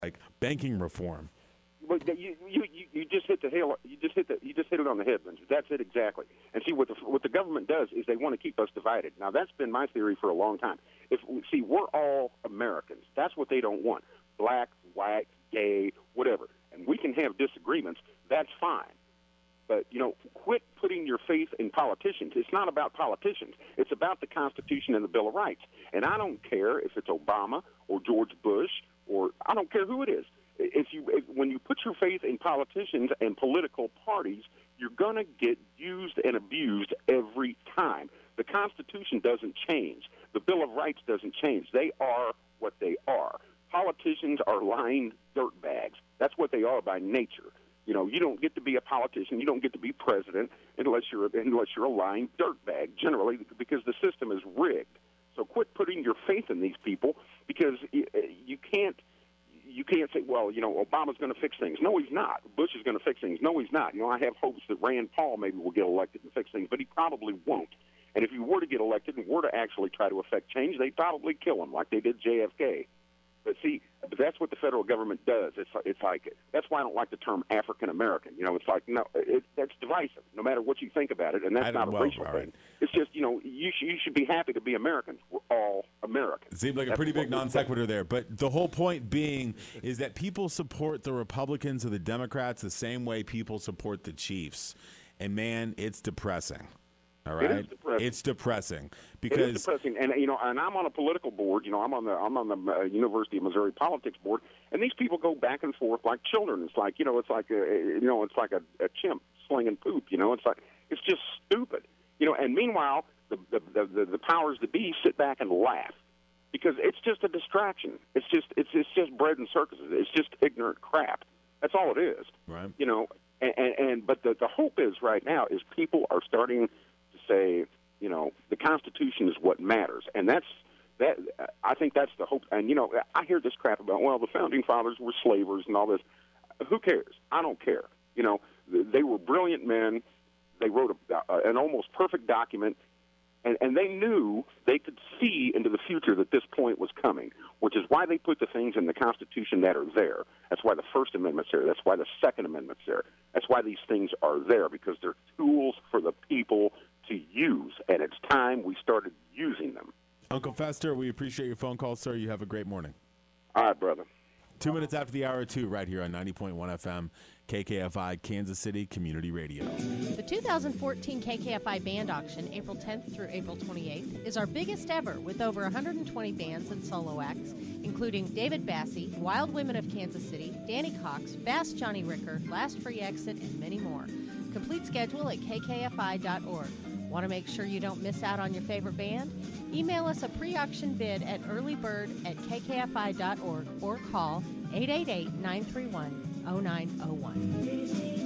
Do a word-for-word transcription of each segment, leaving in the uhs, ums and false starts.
like banking reform. But you, you you you just hit the hail. You just hit the you just hit it on the head, Lindsey. That's it exactly. And see what the what the government does is they want to keep us divided. Now that's been my theory for a long time. If see, we're all Americans. That's what they don't want. Black, white, gay, whatever. And we can have disagreements. That's fine. But, you know, quit putting your faith in politicians. It's not about politicians. It's about the Constitution and the Bill of Rights. And I don't care if it's Obama or George Bush or I don't care who it is. If you, if, when you put your faith in politicians and political parties, you're going to get used and abused every time. The Constitution doesn't change. The Bill of Rights doesn't change. They are what they are. Politicians are lying dirtbags. That's what they are by nature. You know, you don't get to be a politician. You don't get to be president unless you're unless you're a lying dirtbag. Generally, because the system is rigged. So quit putting your faith in these people because you can't. You can't say, well, you know, Obama's going to fix things. No, he's not. Bush is going to fix things. No, he's not. You know, I have hopes that Rand Paul maybe will get elected and fix things, but he probably won't. And if he were to get elected and were to actually try to affect change, they'd probably kill him like they did J F K. But see, but that's what the federal government does. It's it's like that's why I don't like the term African American. You know, it's like no, it, that's divisive. No matter what you think about it, and that's not a well, racial right. thing. It's just you know you sh- you should be happy to be Americans. We're all Americans. It seemed like that's a pretty big what non sequitur there. But the whole point being is that people support the Republicans or the Democrats the same way people support the Chiefs, and man, it's depressing. All right, it is depressing. It's depressing because it is depressing, and you know, and I'm on a political board. You know, I'm on the I'm on the uh, University of Missouri politics board, and these people go back and forth like children. It's like you know, it's like a, you know, it's like a, a chimp slinging poop. You know, it's like it's just stupid. You know, and meanwhile, the the the, the, the powers that be sit back and laugh because it's just a distraction. It's just it's it's just bread and circuses. It's just ignorant crap. That's all it is. Right. You know, and and, and but the the hope is right now is people are starting say, you know, the Constitution is what matters, and that's that. I think that's the hope. And you know, I hear this crap about well, the founding fathers were slavers and all this. Who cares? I don't care. You know, they were brilliant men. They wrote a, an almost perfect document, and, and they knew they could see into the future that this point was coming, which is why they put the things in the Constitution that are there. That's why the First Amendment's there. That's why the Second Amendment's there. That's why these things are there, because they're tools for the people to use, and it's time we started using them. Uncle Fester, we appreciate your phone call, sir. You have a great morning. All right, brother. Two minutes after the hour, two, right here on ninety point one F M, K K F I, Kansas City Community Radio. The two thousand fourteen K K F I Band Auction, April tenth through April twenty-eighth, is our biggest ever with over one hundred twenty bands and solo acts, including David Bassie, Wild Women of Kansas City, Danny Cox, Fast Johnny Ricker, Last Free Exit, and many more. Complete schedule at k k f i dot org. Want to make sure you don't miss out on your favorite band? Email us a pre-auction bid at earlybird at k k f i dot org or call eight eight eight, nine three one, zero nine zero one.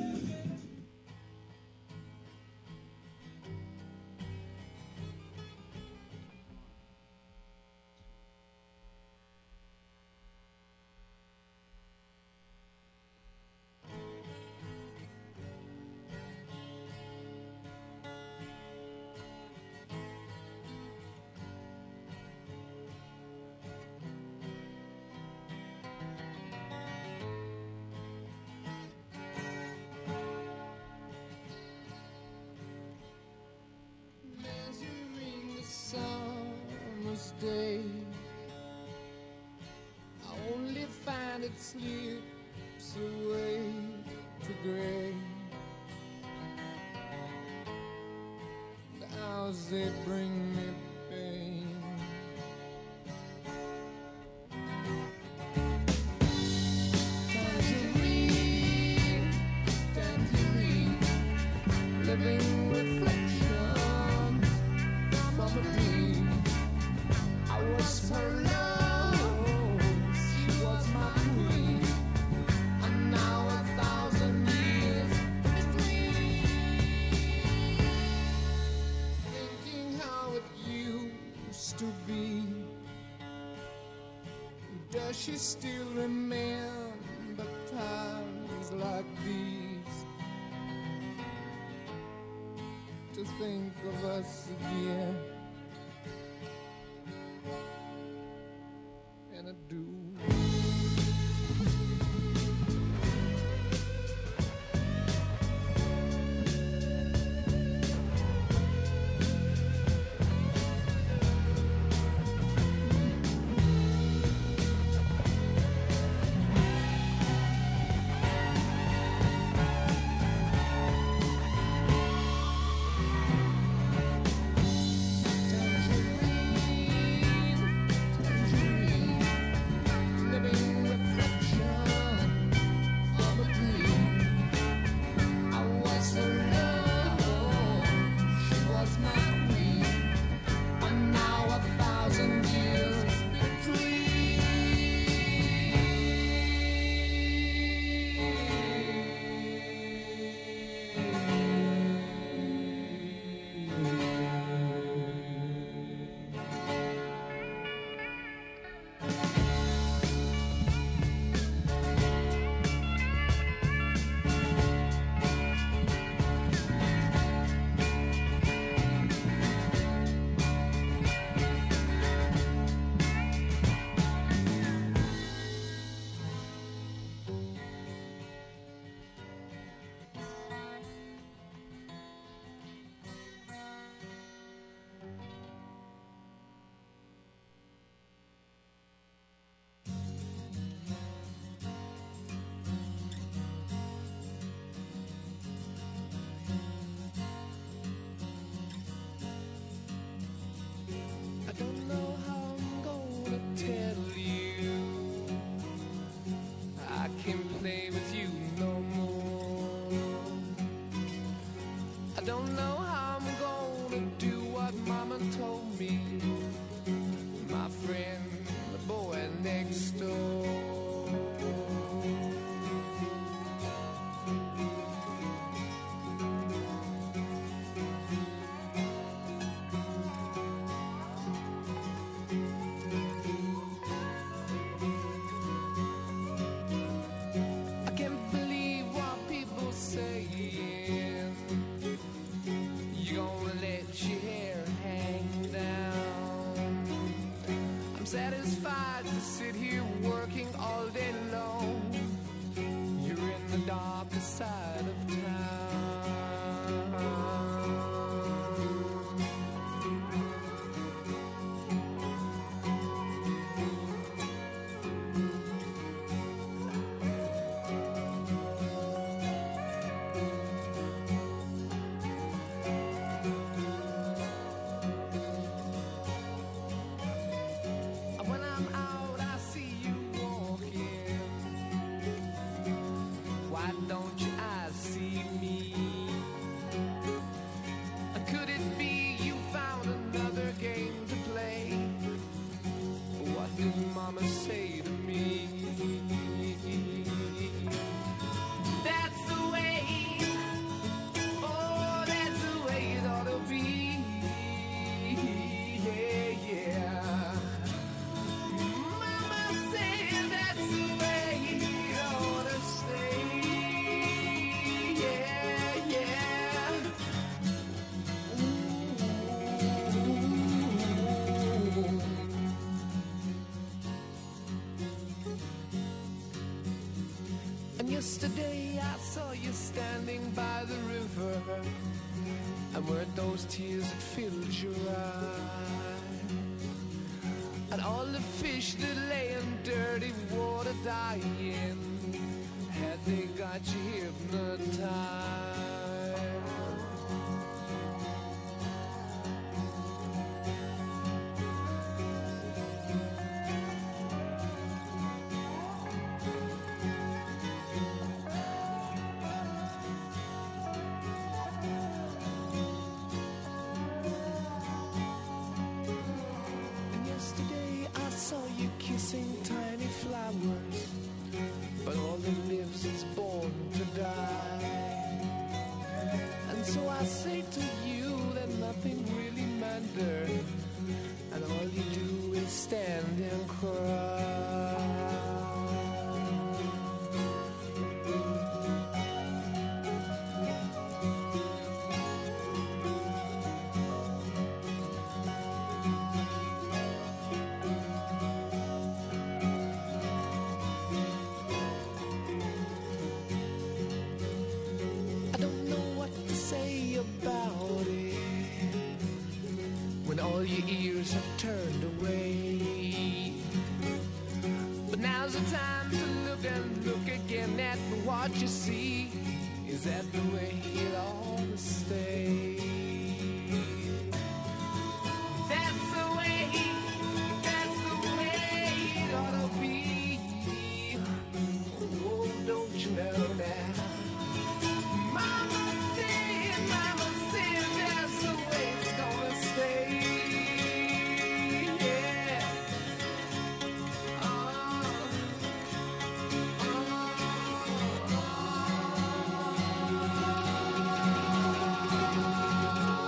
Day, I only find it slips away to gray. The hours they bring me pain. Tangerine, tangerine, living reflection from a dream. I was her love, she was my queen, and now a thousand years between. Thinking how it used to be, does she still remember times like these? To think of us again. And I do. I don't know how I'm gonna do what Mama told me. My friend, the boy next door. I can't believe what people saying. You gonna let your hair hang down. I'm satisfied to sit here working all day long. You're in the darker side of town. When I'm out, I see you walking. Why don't your eyes see me? Could it be you found another game to play? What did Mama say to me? That's the way, oh, that's the way it ought to be. Yeah, yeah. Mama said that's the way it ought to stay. Yeah, yeah. Ooh. And yesterday I saw you standing by the river. And weren't those tears that filled your eyes? And all the fish that lay in dirty water dying, had they got you hypnotized? And yesterday I saw you kissing tiny flowers, but all that lives is born to die. And so I say to you that nothing really matters, and all you do is stand and cry. I don't know what to say about it when all your ears have turned away. But now's the time to look and look again at what you see. Is that the way it ought to stay? That's the way, that's the way it ought to be. Oh, don't you know that? Mama said, Mama said that's the way it's gonna stay. Yeah. Uh, uh,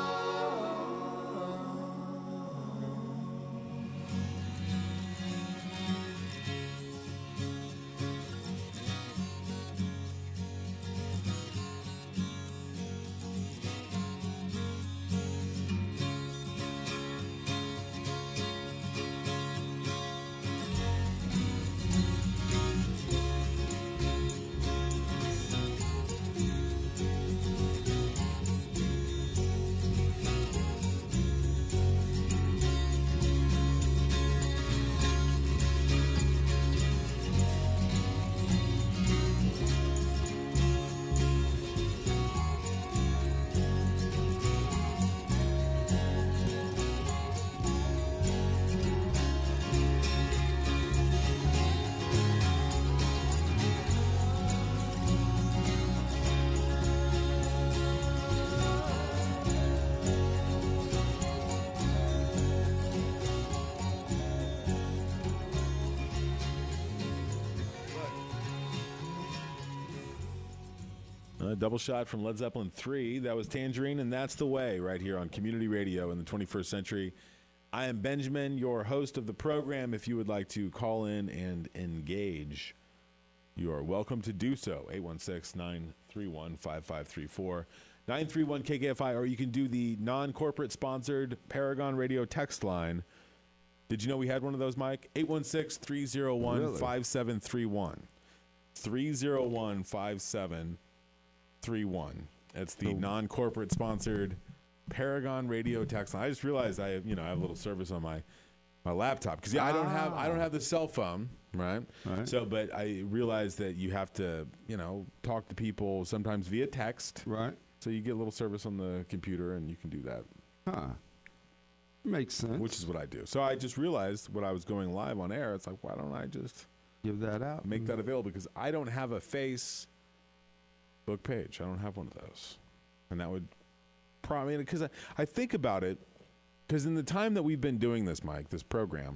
A double shot from Led Zeppelin three. That was Tangerine, and That's the Way right here on Community Radio in the twenty-first century. I am Benjamin, your host of the program. If you would like to call in and engage, you are welcome to do so. eight one six, nine three one, five five three four. nine three one K K F I, or you can do the non-corporate sponsored Paragon Radio text line. Did you know we had one of those, Mike? eight one six, three oh one, five seven three one. three oh one, five seven three one. It's the oh. non-corporate sponsored Paragon Radio text line. I just realized I have, you know, I have a little service on my my laptop because yeah, ah. I don't have I don't have the cell phone, right? right? So, but I realized that you have to, you know, talk to people sometimes via text, right? So you get a little service on the computer, and you can do that. Huh. Makes sense. Which is what I do. So I just realized when I was going live on air, it's like, why don't I just give that out, make mm-hmm. that available? Because I don't have a Facebook page. I don't have one of those, and that would probably because I, I think about it. Because in the time that we've been doing this, Mike, this program,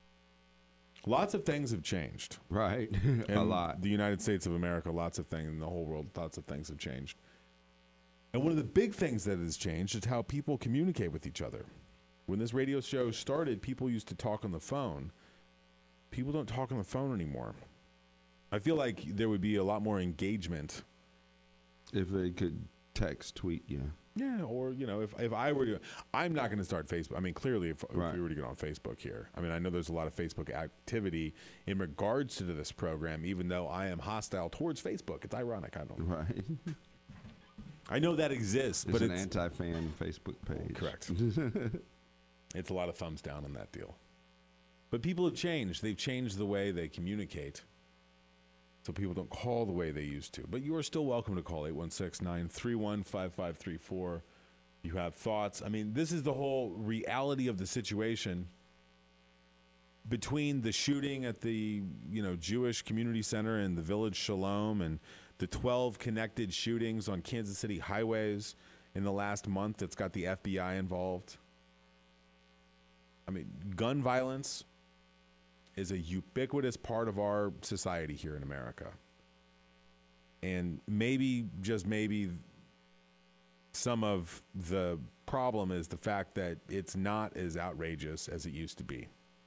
lots of things have changed. Right. A lot. The United States of America, lots of things. In the whole world, lots of things have changed. And one of the big things that has changed is how people communicate with each other. When this radio show started, people used to talk on the phone. People don't talk on the phone anymore. I feel like there would be a lot more engagement. If they could text, tweet, yeah. Yeah, or, you know, if if I were to, I'm not going to start Facebook. I mean, clearly, if, right. if we were to get on Facebook here, I mean, I know there's a lot of Facebook activity in regards to this program, even though I am hostile towards Facebook. It's ironic, I don't know. Right. I know that exists, There's but an it's an anti-fan Facebook page. Correct. It's a lot of thumbs down on that deal. But people have changed. They've changed the way they communicate. So people don't call the way they used to. But you are still welcome to call eight one six, nine three one, five five three four. You have thoughts. I mean, this is the whole reality of the situation between the shooting at the, you know, Jewish Community Center and the Village Shalom and the twelve connected shootings on Kansas City highways in the last month that's got the F B I involved. I mean, gun violence is a ubiquitous part of our society here in America. And maybe, just maybe, some of the problem is the fact that it's not as outrageous as it used to be.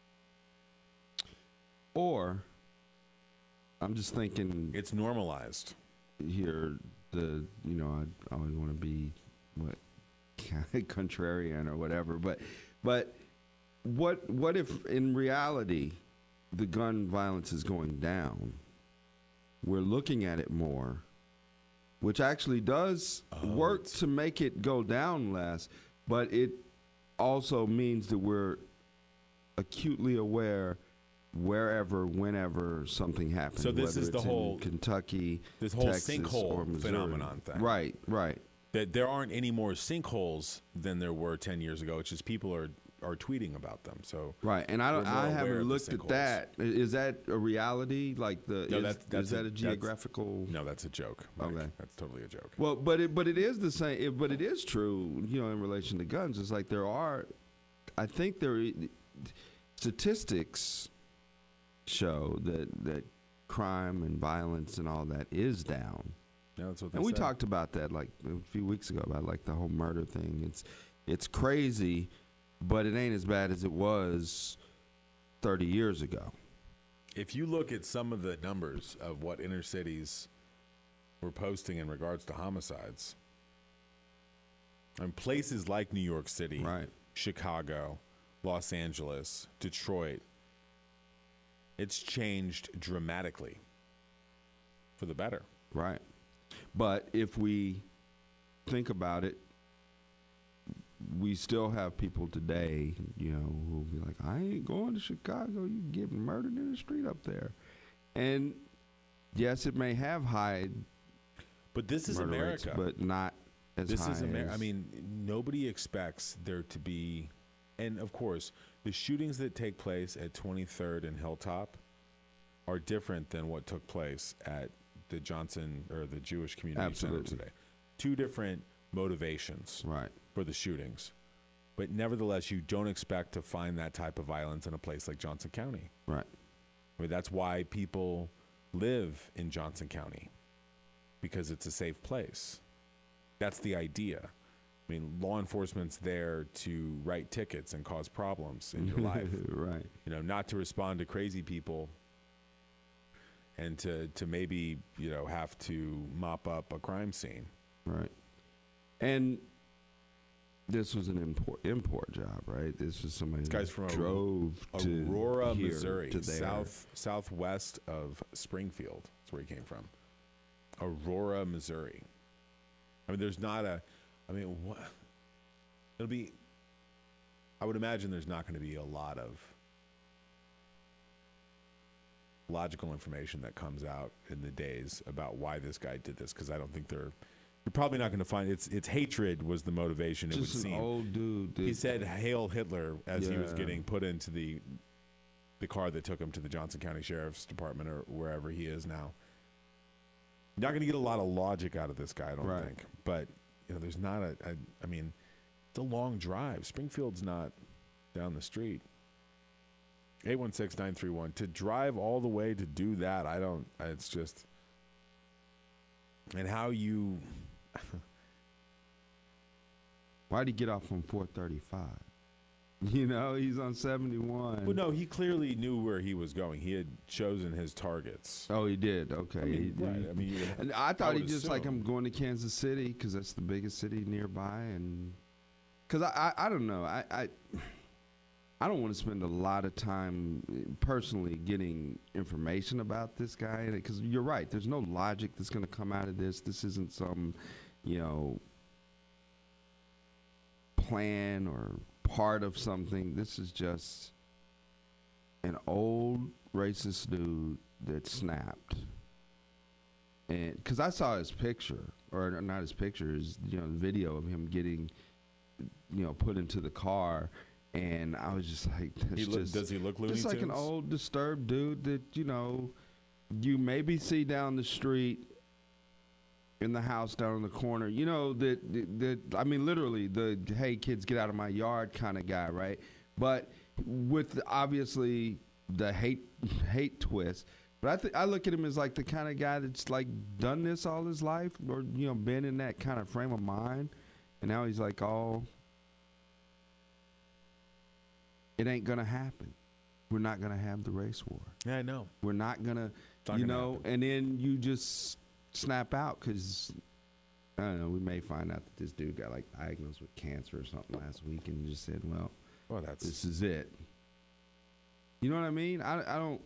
Or, I'm just thinking... It's normalized. Here, the, you know, I, I always want to be, what, contrarian or whatever, but, but what, what if, in reality... the gun violence is going down. We're looking at it more, which actually does oh, work to make it go down less, but it also means that we're acutely aware wherever, whenever something happens. So this is the whole Kentucky, this whole Texas, sinkhole or Missouri. phenomenon thing. Right, right. That there aren't any more sinkholes than there were ten years ago. It's just people are are tweeting about them. So right, and I don't, I haven't looked at that. Is that a reality? Like the no, is, that's, that's is that a, a geographical? No, that's a joke. Mike. Okay, that's totally a joke. Well, but it but it is the same. It, but it is true. You know, in relation to guns, it's like there are. I think there statistics show that that crime and violence and all that is down. Yeah, that's what they and we say. talked about that like a few weeks ago about like the whole murder thing. It's it's crazy. But it ain't as bad as it was thirty years ago. If you look at some of the numbers of what inner cities were posting in regards to homicides, and places like New York City, right. Chicago, Los Angeles, Detroit, it's changed dramatically for the better. Right. But if we think about it, we still have people today, you know, who will be like, I ain't going to Chicago. You getting murdered in the street up there. And yes, it may have high But this is murder America. rates, but not as this high is America. as... I mean, nobody expects there to be, and of course, the shootings that take place at twenty-third and Hilltop are different than what took place at the Johnson or the Jewish Community Absolutely. Center today. Two different motivations. Right. For the shootings. But nevertheless, you don't expect to find that type of violence in a place like Johnson County. Right. I mean, that's why people live in Johnson County. because it's a safe place. That's the idea. I mean, law enforcement's there to write tickets and cause problems in your life. Right. You know, not to respond to crazy people and to, to maybe, you know, have to mop up a crime scene. Right. And this was an import import job, right? This was somebody This guy's that from drove to Aurora, here, Missouri, to there. south southwest of Springfield. That's where he came from. Aurora, Missouri. I mean, there's not a. I mean, what? It'll be. I would imagine there's not going to be a lot of logical information that comes out in the days about why this guy did this, because I don't think they're. You're probably not going to find it's it's hatred was the motivation. It Just would an seem. old dude. That, He said "Hail Hitler" as he was Yeah. getting put into the the car that took him to the Johnson County Sheriff's Department or wherever he is now. You're not going to get a lot of logic out of this guy, I don't Right. think. But you know, there's not a, a. I mean, it's a long drive. Springfield's not down the street. eight one six, nine three one To drive all the way to do that, I don't. It's just. And how you. Why'd he get off on four thirty-five? You know, he's on seventy-one. Well, no, he clearly knew where he was going. He had chosen his targets. Oh, he did. Okay. I mean, He- right. he- I mean, you would- and I thought I he would just like, assume. I'm going to Kansas City because that's the biggest city nearby, and because I, I I don't know I I I don't want to spend a lot of time uh, personally getting information about this guy, because you're right. There's no logic that's going to come out of this. This isn't some, you know, plan or part of something. This is just an old racist dude that snapped. And because I saw his picture, or not his picture, his, you know, video of him getting, you know, put into the car, and I was just like, that's He look, just, does he look Looney just like an Tunes? old disturbed dude that, you know, you maybe see down the street in the house down in the corner, you know, that, that, that I mean, literally the, hey, kids, get out of my yard kind of guy, right? But with obviously the hate hate twist. But I th- I look at him as like the kind of guy that's like done this all his life, or, you know, been in that kind of frame of mind. And now he's like, oh, it ain't going to happen. We're not going to have the race war. Yeah, I know. We're not going to, not you gonna know, happen. and then you just snap out because, I don't know, we may find out that this dude got like diagnosed with cancer or something last week and just said, well, Well, that's this is it. You know what I mean? I, I don't,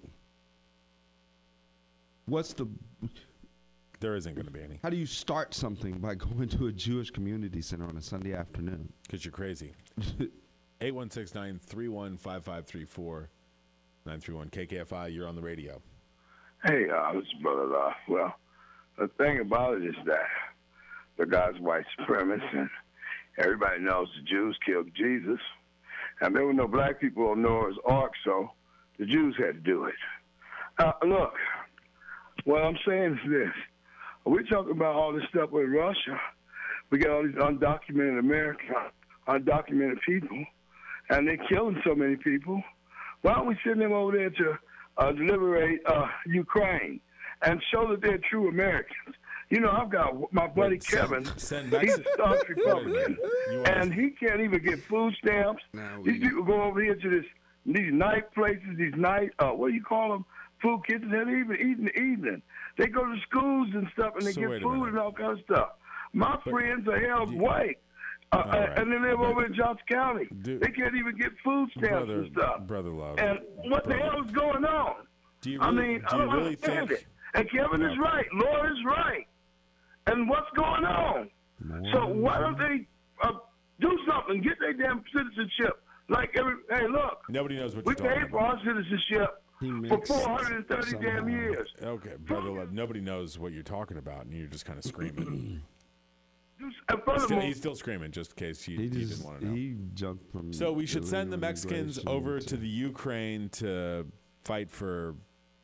what's the, there isn't going to be any how do you start something by going to a Jewish community center on a Sunday afternoon? because you're crazy. eight one six, nine three one, five five three four nine three one K K F I, you're on the radio. Hey, uh, this is Brother Law. Well, the thing about it is that the guy's white supremacist, and everybody knows the Jews killed Jesus. And there were no black people on Noah's Ark, so the Jews had to do it. Uh, look, what I'm saying is this. We're talking about all this stuff with Russia. We got all these undocumented Americans, undocumented people, and they're killing so many people. Why don't we send them over there to uh, liberate uh, Ukraine and show that they're true Americans? You know, I've got my buddy Wait, send- Kevin. send back He's to- a staunch Republican, You want and to- he can't even get food stamps. Now we- These people go over here to this these night places, these night uh, what do you call them? Food kitchens. They're even eat in the evening. They go to schools and stuff, and they So get wait a food minute. and all kind of stuff. My But- friends are held Do- white, uh, All right. and they live But- over in Johnson County. Do- they can't even get food stamps brother, and stuff. brother love. And what brother. the hell is going on? Do you I really, mean, do I you don't really understand think? it. And Kevin is Okay. right. Lord is right. And what's going on? So why don't they uh, do something? Get their damn citizenship. Like every hey, look, Nobody knows what we you're talking paid for about. our citizenship He for mixed four hundred thirty damn somehow. years. Okay, brother love. Nobody knows what you're talking about, and you're just kind of screaming. And Still, furthermore, he's still screaming, just in case you, He you just didn't want to know. he jumped from. So we should send the illegal Mexicans immigration over to the Ukraine to fight for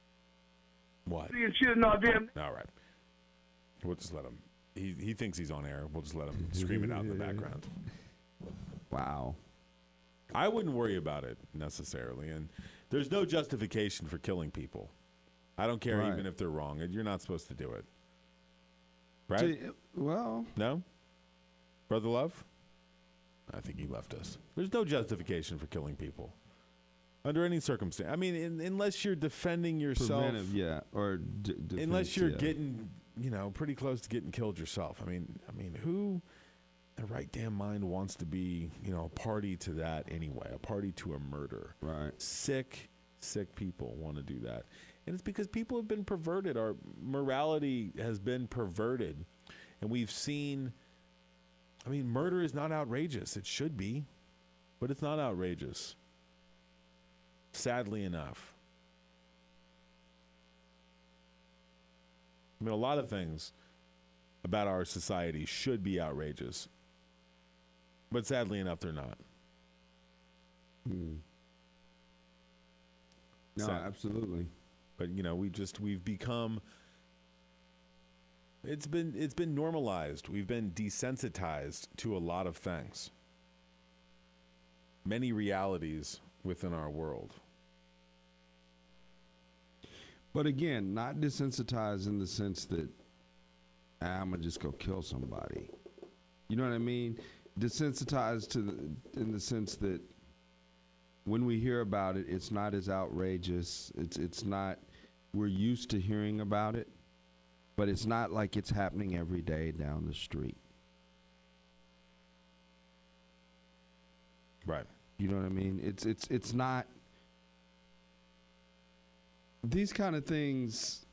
what? seeing shit in our damn. All right. We'll just let him. He he thinks he's on air. We'll just let him scream it out in the background. Wow. I wouldn't worry about it necessarily, and there's no justification for killing people. I don't care Right. even if they're wrong. You're not supposed to do it. right? To, well, No? Brother Love? I think he left us. There's no justification for killing people under any circumstance. I mean, in, unless you're defending yourself. preventive, yeah, or d- defense, Unless you're yeah. getting, you know, pretty close to getting killed yourself. I mean, I mean, who in their right damn mind wants to be, you know, a party to that anyway, a party to a murder? Right. Sick, sick people want to do that. And it's because people have been perverted. Our morality has been perverted. And we've seen, I mean, murder is not outrageous. It should be, but it's not outrageous. Sadly enough. I mean, a lot of things about our society should be outrageous, but sadly enough, they're not. Hmm. No, Sad. absolutely. But you know, we just we've become. It's been it's been normalized. We've been desensitized to a lot of things. Many realities within our world. But again, not desensitized in the sense that ah, I'm gonna just go kill somebody. You know what I mean? Desensitized to the, in the sense that when we hear about it, it's not as outrageous. It's it's not. We're used to hearing about it, but it's not like it's happening every day down the street. Right. You know what I mean? It's it's it's not. These kind of things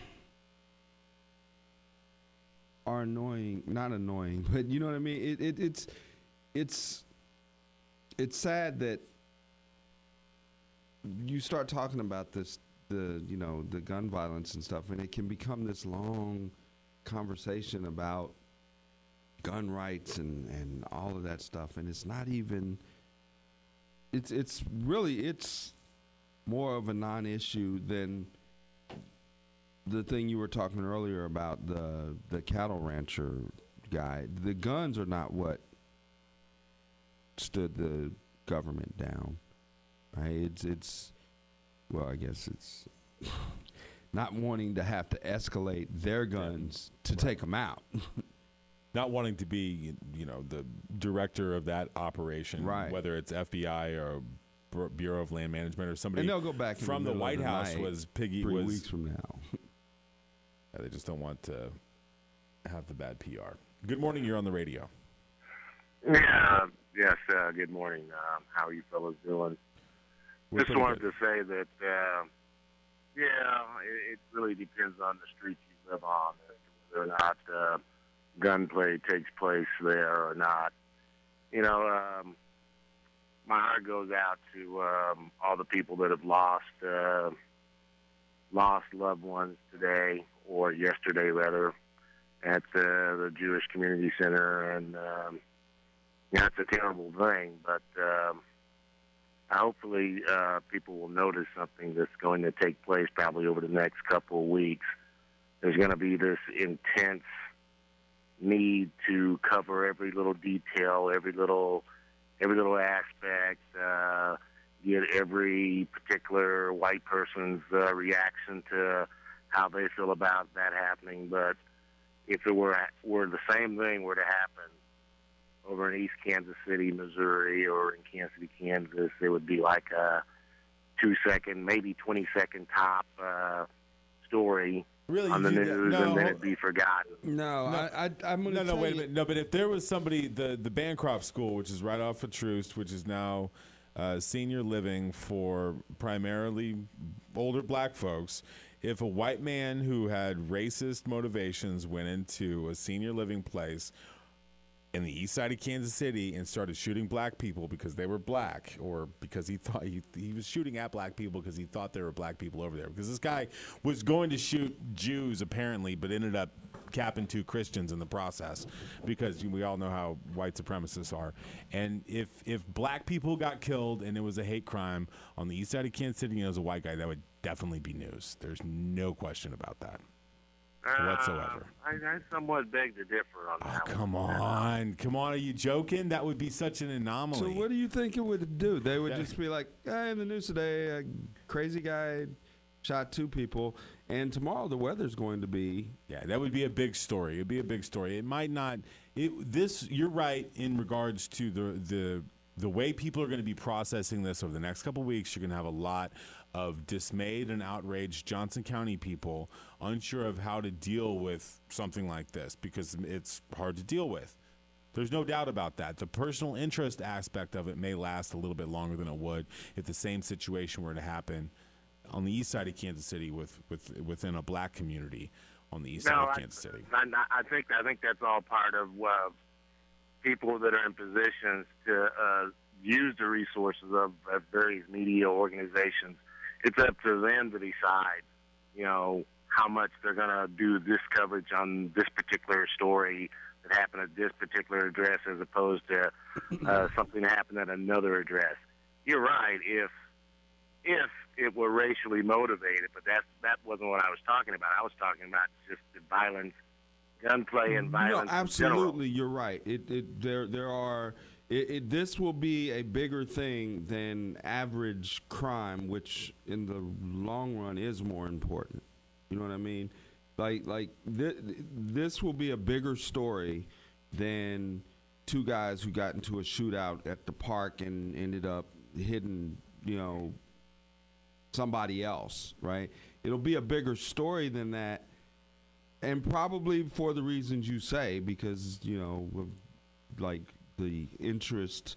are annoying, not annoying, but you know what I mean? It, it it's it's it's sad that you start talking about this, the you know, the gun violence and stuff, and it can become this long conversation about gun rights and, and all of that stuff, and it's not even it's it's really it's more of a non-issue than the thing you were talking earlier about, the the cattle rancher guy. The guns are not what stood the government down, right? It's it's well, I guess it's not wanting to have to escalate their guns to take them out. Not wanting to be, you know, the director of that operation, Right. whether it's F B I or Bur- Bureau of Land Management or somebody And they'll go back in from the the, middle of White the House night, was Piggy Three was weeks from now. Yeah, they just don't want to have the bad P R. Good morning. You're on the radio. Yeah, yes, uh, good morning. Um, how are you fellas doing? We're Just pretty wanted good. to say that, uh, yeah, it, it really depends on the street you live on, as to whether or not uh, gunplay takes place there or not. You know, um, my heart goes out to um, all the people that have lost uh, lost loved ones today, or yesterday rather, at the, the Jewish Community Center, and um, yeah, it's a terrible thing, but um, hopefully uh, people will notice something that's going to take place probably over the next couple of weeks. There's going to be this intense need to cover every little detail, every little every little aspect, uh, get every particular white person's uh, reaction to how they feel about that happening. But if it were were the same thing were to happen over in East Kansas City, Missouri, or in Kansas City, Kansas, it would be like a two-second, maybe twenty-second top uh, story Really, on the you- news, no, and then it'd be forgotten. No, No. I, I, I'm going No, to no, tell wait a you- minute. No, but if there was somebody, the, the Bancroft School, which is right off of Troost, which is now uh, senior living for primarily older black folks, if a white man who had racist motivations went into a senior living place in the east side of Kansas City and started shooting black people because they were black, or because he thought he, he was shooting at black people because he thought there were black people over there, because this guy was going to shoot Jews apparently, but ended up capping two Christians in the process, because we all know how white supremacists are. And if if black people got killed and it was a hate crime on the east side of Kansas City and it was a white guy, that would definitely be news. There's no question about that whatsoever. Uh, I, I somewhat beg to differ on Oh, that come one. on. Come on. Are you joking? That would be such an anomaly. So what do you think it would do? They would Yeah. just be like, hey, in the news today, a crazy guy shot two people. And tomorrow the weather's going to be. Yeah, that would be a big story. It'd be a big story. It might not. It, this you're right in regards to the the the way people are going to be processing this over the next couple of weeks. You're going to have a lot of dismayed and outraged Johnson County people unsure of how to deal with something like this because it's hard to deal with. There's no doubt about that. The personal interest aspect of it may last a little bit longer than it would if the same situation were to happen on the east side of Kansas City with, with within a black community on the east no, side of I, Kansas City. I, I think I think that's all part of uh, people that are in positions to uh, use the resources of, of various media organizations. It's up to them to decide, you know, how much they're going to do this coverage on this particular story that happened at this particular address as opposed to uh, something that happened at another address. You're right, if if it were racially motivated, but that that wasn't what I was talking about. I was talking about just the violence, gunplay and violence. No, absolutely, you're right. It, it there there are. It, it, this will be a bigger thing than average crime, which in the long run is more important. You know what I mean? Like like th- this will be a bigger story than two guys who got into a shootout at the park and ended up hitting, you know, somebody else, right? It'll be a bigger story than that, and probably for the reasons you say, because, you know, like the interest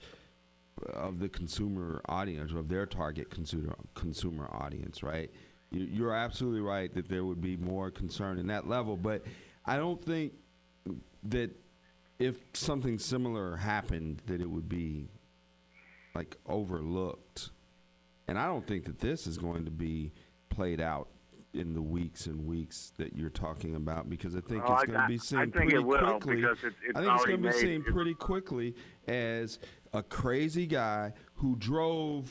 of the consumer audience, of their target consumer consumer audience, right? You, you're absolutely right that there would be more concern in that level, but I don't think that if something similar happened that it would be like overlooked. And I don't think that this is going to be played out in the weeks and weeks that you're talking about, because I think oh, it's going to be seen pretty quickly. Because it's, it's I think it's going to be made, seen pretty quickly as a crazy guy who drove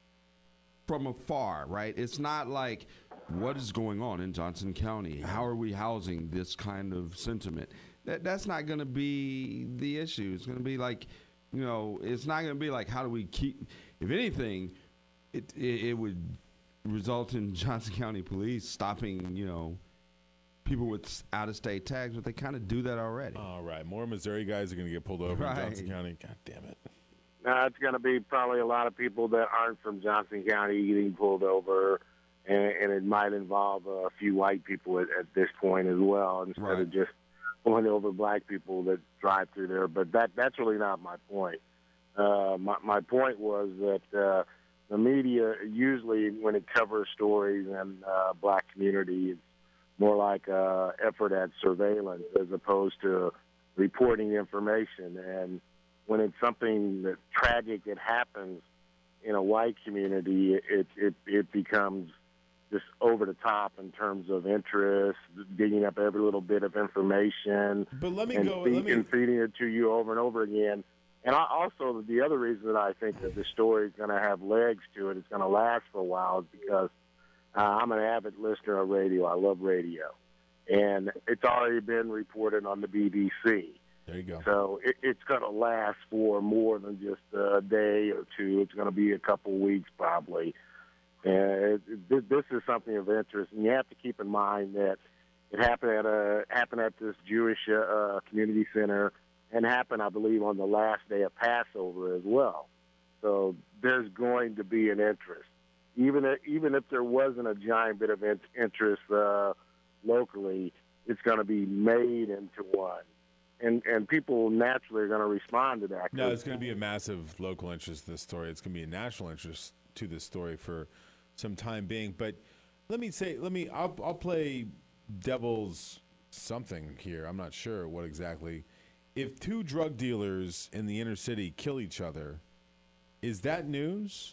from afar, right? It's not like, what is going on in Johnson County? How are we housing this kind of sentiment? That That's not going to be the issue. It's going to be like, you know, it's not going to be like, how do we keep, if anything, It, it it would result in Johnson County Police stopping, you know, people with out-of-state tags, but they kind of do that already. All right, more Missouri guys are going to get pulled over Right. in Johnson County. God damn it! Now it's going to be probably a lot of people that aren't from Johnson County getting pulled over, and, and it might involve a few white people at, at this point as well, instead Right. of just pulling over black people that drive through there. But that that's really not my point. Uh, my my point was that. Uh, The media, usually when it covers stories in uh, black community, it's more like an effort at surveillance as opposed to reporting information. And when it's something that tragic that happens in a white community, it, it, it becomes just over the top in terms of interest, digging up every little bit of information, But let me and, go. feed, Let me. and feeding it to you over and over again. And I also, the other reason that I think that the story is going to have legs to it, it's going to last for a while, is because uh, I'm an avid listener of radio. I love radio. And it's already been reported on the B B C. There you go. So it, it's going to last for more than just a day or two. It's going to be a couple weeks probably. And it, it, this is something of interest. And you have to keep in mind that it happened at, a, happened at this Jewish uh, community center, and happened, I believe, on the last day of Passover as well. So there's going to be an interest. Even if, even if there wasn't a giant bit of in- interest uh, locally, it's going to be made into one. And and people naturally are going to respond to that. No, it's going to be a massive local interest to this story. It's going to be a national interest to this story for some time being. But let me say, let me, I'll, I'll play devil's something here. I'm not sure what exactly. If two drug dealers in the inner city kill each other, is that news?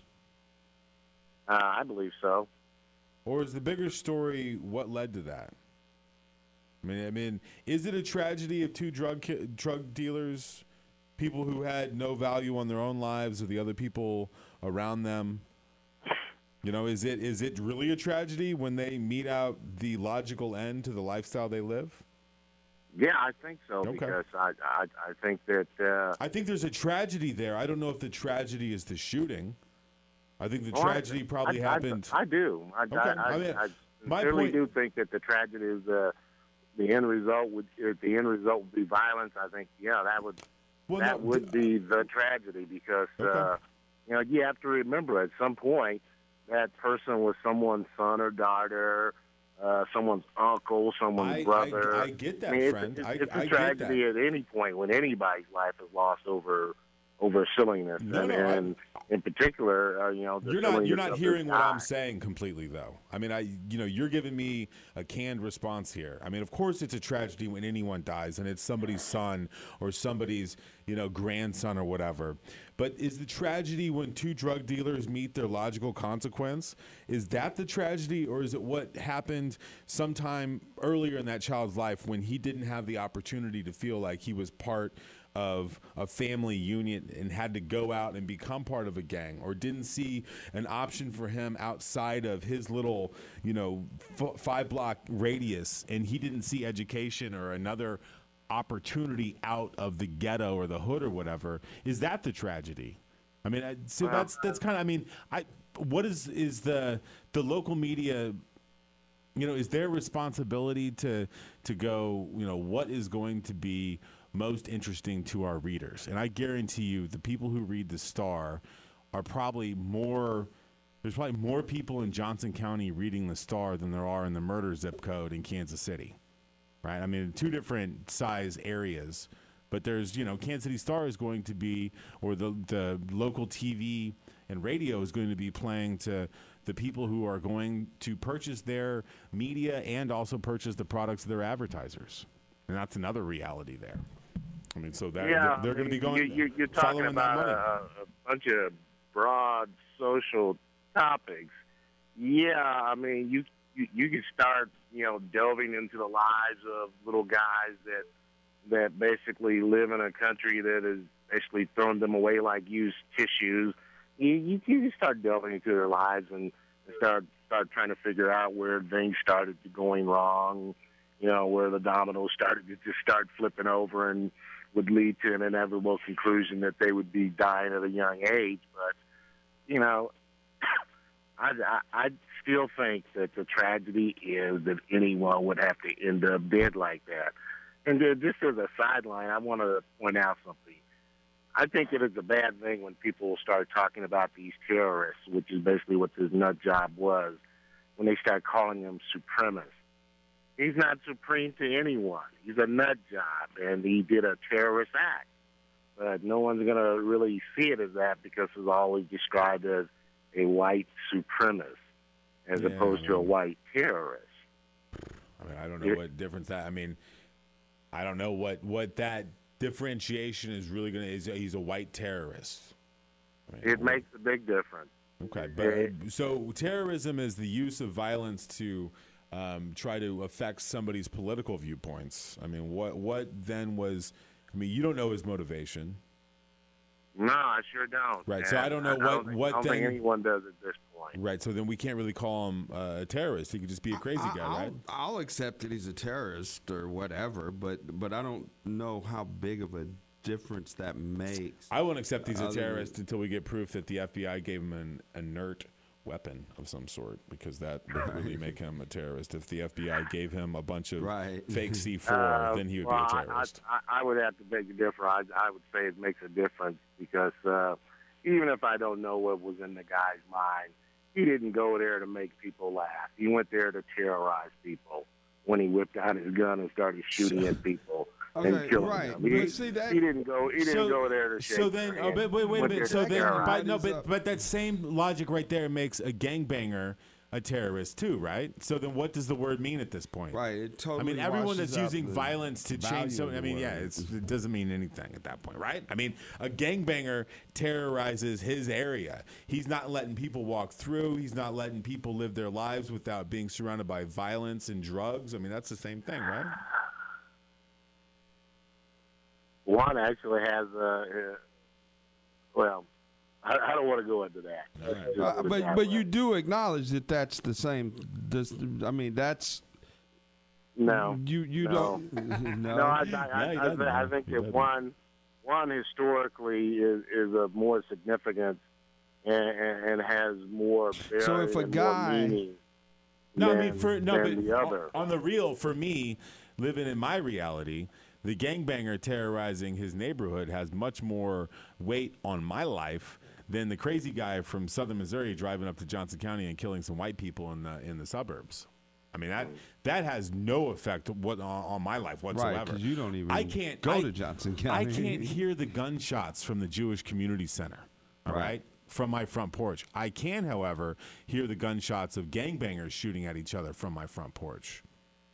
Uh, I believe so. Or is the bigger story what led to that? I mean, I mean, is it a tragedy of two drug ki- drug dealers, people who had no value on their own lives or the other people around them? You know, is it is it really a tragedy when they meet out the logical end to the lifestyle they live? Yeah, I think so, Okay. because I, I I think that uh, I think there's a tragedy there. I don't know if the tragedy is the shooting. I think the well, tragedy I, probably I, happened. I, I do. I, Okay, I, I I, mean, I, My sincerely point- do think that the tragedy is uh, the end result would if the end result would be violence. I think yeah, that would Well, that no, would be the tragedy because Okay. uh, you know you have to remember at some point that person was someone's son or daughter, uh, someone's uncle, someone's I, brother. I, I get that, I mean, friend. It's, I, it's, it's a I get tragedy that. at any point when anybody's life is lost over over silliness, No, and, no, I- and in particular, uh, you know, the You're not. You're silliness not of hearing this what I'm guy. saying completely, though. I mean, I. You know, you're giving me a canned response here. I mean, of course, it's a tragedy when anyone dies, and it's somebody's son or somebody's, you know, grandson or whatever. But is the tragedy when two drug dealers meet their logical consequence? Is that the tragedy, or is it what happened sometime earlier in that child's life when he didn't have the opportunity to feel like he was part of a family union and had to go out and become part of a gang, or didn't see an option for him outside of his little, you know, f- five block radius, and he didn't see education or another opportunity out of the ghetto or the hood or whatever? Is that the tragedy? I mean, I, so that's that's kind of. I mean, I what is is the the local media? You know, is their responsibility to to go? You know, what is going to be most interesting to our readers? And I guarantee you, the people who read the Star are probably more. There's probably more people in Johnson County reading the Star than there are in the murder zip code in Kansas City, right? I mean, two different size areas, but there's, you know, Kansas City Star is going to be, or the the local T V and radio is going to be playing to the people who are going to purchase their media and also purchase the products of their advertisers, and that's another reality there. I mean, so that Yeah, they're, they're going to be going You, you, you're talking following that about money. a, a bunch of broad social topics. Yeah, I mean, you, you you can start, you know, delving into the lives of little guys that that basically live in a country that is basically throwing them away like used tissues. You you, you can start delving into their lives and start start trying to figure out where things started going wrong. You know, where the dominoes started to just start flipping over and would lead to an inevitable conclusion that they would be dying at a young age. But, you know, I, I, I still think that the tragedy is that anyone would have to end up dead like that. And uh, just as a sideline, I want to point out something. I think it is a bad thing when people start talking about these terrorists, which is basically what this nut job was, when they start calling them supremacists. He's not supreme to anyone. He's a nut job, and he did a terrorist act. But no one's going to really see it as that because it's always described as a white supremacist as Yeah, opposed I to a mean- white terrorist. I mean, I don't know what difference that. I mean, I don't know what what that differentiation is really going to. Is he's a white terrorist? I mean, It makes a big difference. Okay, but so terrorism is the use of violence to um, try to affect somebody's political viewpoints. I mean, what what then was? I mean, you don't know his motivation, No, I sure don't. right? So I don't know And what don't think, what I don't then. think anyone does at this point. Right. So then we can't really call him uh, a terrorist. He could just be a crazy I, guy, I'll, right? I'll accept that he's a terrorist or whatever, but but I don't know how big of a difference that makes. I won't accept he's a Other than- terrorist until we get proof that the F B I gave him an inert weapon of some sort, because that would really make him a terrorist. If the F B I gave him a bunch of Right. fake C four, Uh, then he would well, be a I- terrorist. I, I, I would have to make a difference. I, I would say it makes a difference because uh, even if I don't know what was in the guy's mind, he didn't go there to make people laugh. He went there to terrorize people when he whipped out his gun and started shooting at people Okay, and killing right. them. He, But see, that- he didn't go. He didn't So- go there to shake So their then, oh, hand. but wait, wait He a went minute. there So to then, terrorize but no, Right, but up. but that same logic right there makes a gangbanger a terrorist too, right? So then, what does the word mean at this point? Right, it totally I mean, everyone washes that's out using the violence to value change. So of I the mean, yeah, word. it's, it doesn't mean anything at that point, right? I mean, a gangbanger terrorizes his area. He's not letting people walk through. He's not letting people live their lives without being surrounded by violence and drugs. I mean, that's the same thing, right? One actually has a. Uh, well, I, I don't want to go into that. Let's just Uh, put it but that but way. you do acknowledge that that's the same. This, I mean, that's no. you you No. don't. no, No, I, I, No, he I, I, doesn't, think- I man. think He that doesn't. one, one historically is, is of more significance and, and, and has more bearing So if a and guy- more meaning No, than, I mean for no, than but the other. on the real, for me, living in my reality, the gangbanger terrorizing his neighborhood has much more weight on my life than the crazy guy from Southern Missouri driving up to Johnson County and killing some white people in the in the suburbs. I mean that that has no effect what on, on my life whatsoever. Right, because you don't even I can't go I, to Johnson County. I can't hear the gunshots from the Jewish Community Center. All right. Right. From my front porch. I can, however, hear the gunshots of gangbangers shooting at each other from my front porch.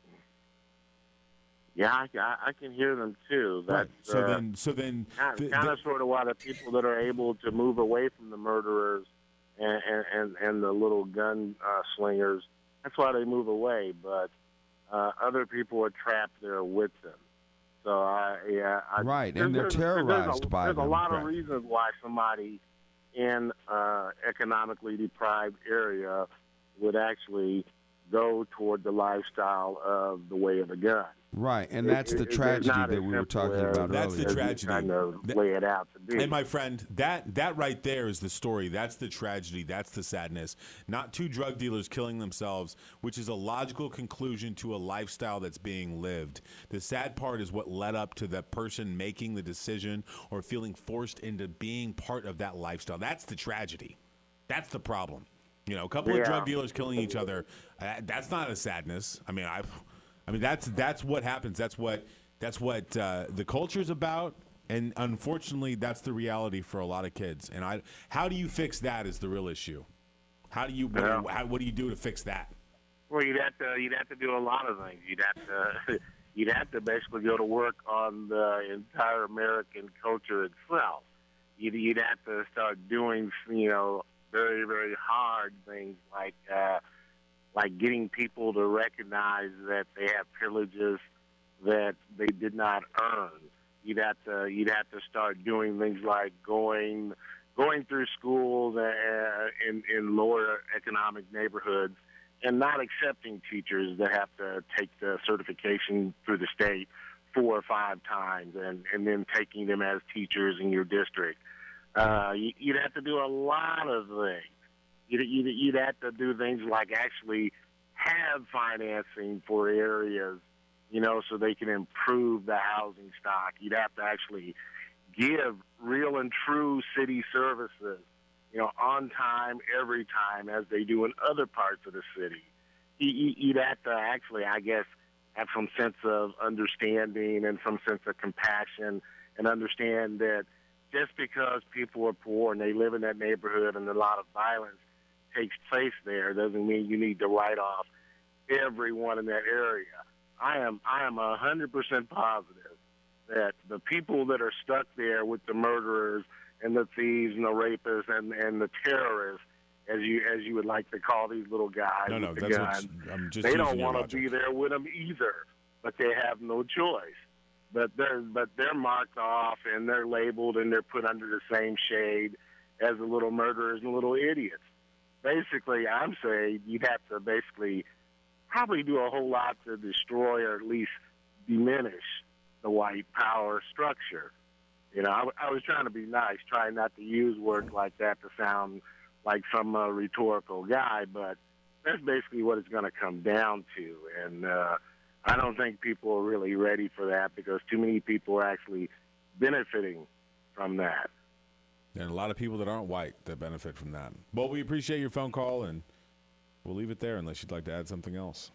Yeah, I, I, I can hear them too. That's, Right. So uh, then, so then, kind, the- kind the- of sort of why the people that are able to move away from the murderers and and, and, and the little gun uh, slingers, that's why they move away. But uh, other people are trapped there with them. So I yeah, I, Right, there's- and they're there's- there's terrorized a, by There's them. a lot Right. of reasons why somebody in uh, economically deprived area would actually go toward the lifestyle of the way of the gun. Right, and It- that's it- the it's tragedy not that as we were simple talking as- about That's the earlier. as you tragedy. kind of Th- lay it out to be. And my friend, that that right there is the story. That's the tragedy. That's the sadness. Not two drug dealers killing themselves, which is a logical conclusion to a lifestyle that's being lived. The sad part is what led up to that person making the decision or feeling forced into being part of that lifestyle. That's the tragedy. That's the problem. You know, a couple Yeah. of drug dealers killing each other. Uh, that's not a sadness. I mean, I, I mean that's that's what happens. That's what that's what uh, the culture's about. And unfortunately, that's the reality for a lot of kids. And I, how do you fix that is the real issue. How do you what, do, you, Yeah. how, what do you do to fix that? Well, you'd have to you'd have to do a lot of things. You'd have to you'd have to basically go to work on the entire American culture itself. You'd, you'd have to start doing you know very very hard things like uh, like getting people to recognize that they have privileges that they did not earn. You'd have to you'd have to start doing things like going going through schools uh, in in lower economic neighborhoods and not accepting teachers that have to take the certification through the state four or five times and, and then taking them as teachers in your district. Uh, you, you'd have to do a lot of things. You'd, you'd, you'd have to do things like actually have financing for areas, you know, so they can improve the housing stock. You'd have to actually give real and true city services, you know, on time, every time, as they do in other parts of the city. You'd have to actually, I guess, have some sense of understanding and some sense of compassion and understand that just because people are poor and they live in that neighborhood and a lot of violence takes place there doesn't mean you need to write off everyone in that area. I am I am a hundred percent positive that the people that are stuck there with the murderers and the thieves and the rapists and, and the terrorists, as you as you would like to call these little guys No, no, with the that's guns, what I'm just they using don't your want to logic. be there with them either, but they have no choice. But they're but they're marked off and they're labeled and they're put under the same shade as the little murderers and little idiots. Basically, I'm saying you'd have to basically probably do a whole lot to destroy or at least diminish the white power structure. You know, I, I was trying to be nice, trying not to use words like that to sound like some uh, rhetorical guy, but that's basically what it's going to come down to. And uh, I don't think people are really ready for that because too many people are actually benefiting from that. And a lot of people that aren't white that benefit from that. Well, we appreciate your phone call, and we'll leave it there unless you'd like to add something else.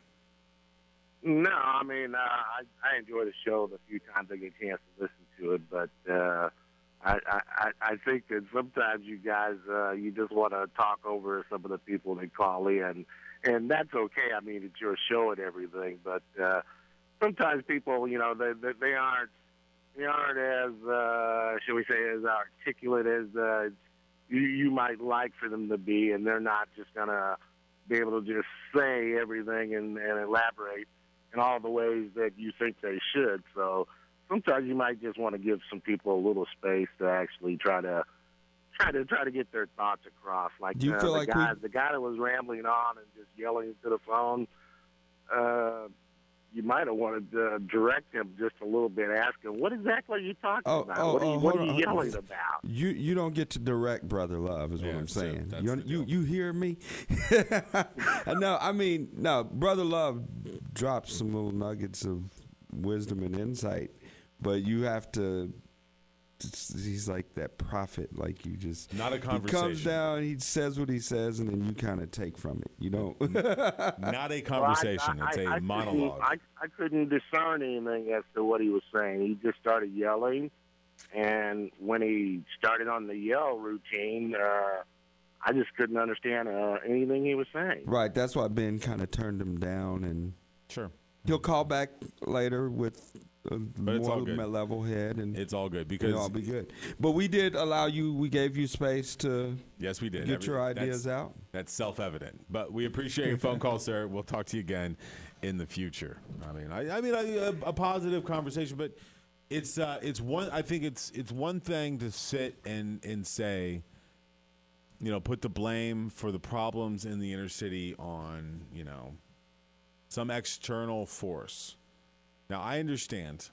No, I mean, uh, I, I enjoy the show the few times I get a chance to listen to it, but uh, I, I, I think that sometimes you guys, uh, you just want to talk over some of the people that call in, and that's okay. I mean, it's your show and everything, but uh, sometimes people, you know, they, they, they aren't they aren't as, uh, shall we say, as articulate as uh, you, you might like for them to be, and they're not just going to be able to just say everything and, and elaborate in all the ways that you think they should. So sometimes you might just want to give some people a little space to actually try to try to try to get their thoughts across. Like, Do you uh, feel the like guy, we- the guy that was rambling on and just yelling into the phone. Uh, you might have wanted to direct him just a little bit, ask him, what exactly are you talking Oh, about? oh, what are you, oh, what hold are you on. yelling about? You you don't get to direct Brother Love, is Yeah, what I'm so saying. that's You the you deal. you hear me? No, I mean no. Brother Love dropped some little nuggets of wisdom and insight, but you have to. He's like that prophet, like you just Not a He comes conversation. down, he says what he says, and then you kind of take from it. You know. Not a conversation. Well, I, I, it's a I, I monologue. Couldn't, I, I couldn't discern anything as to what he was saying. He just started yelling, and when he started on the yell routine, uh, I just couldn't understand uh, anything he was saying. Right. That's why Ben kind of turned him down, and Sure. he'll call back later with a But it's all more good. level head, and It's all good it'll because all be good. But we did allow you. We gave you space to yes, we did. get Every- your ideas that's, out. That's self-evident. But we appreciate your phone call, sir. We'll talk to you again in the future. I mean, I, I mean, a, a positive conversation, but it's uh, it's one. I think it's it's one thing to sit and and say, you know, put the blame for the problems in the inner city on, you know, some external force. Now, I understand